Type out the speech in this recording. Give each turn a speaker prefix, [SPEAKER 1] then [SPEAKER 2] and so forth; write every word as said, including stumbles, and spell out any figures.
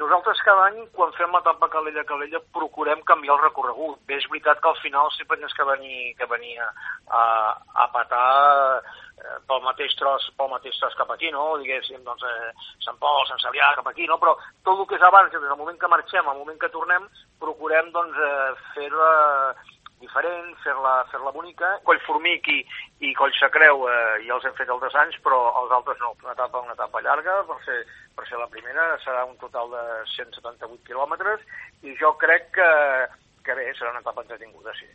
[SPEAKER 1] nosaltres cada any, quan fem l'etapa Calella-Calella, procurem canviar el recorregut. Bé, és veritat que al final sempre tens que venir, que venir a, a, a petar eh, pel mateix tros, pel mateix tros cap aquí, no? Diguéssim, doncs, eh, Sant Pol, Sant Cebrià, cap aquí, no? Però tot el que és abans, des del moment que marxem, al moment que tornem, procurem, doncs, eh, fer-la diferent, fer-la fer-la bonica. Collformic i, i Collsacreu eh, ja els hem fet altres anys, però els altres no. Una etapa, una etapa llarga, per ser, per ser la primera, serà un total de cent setanta-vuit quilòmetres, i jo crec que, que bé, serà una etapa entretinguda, sí.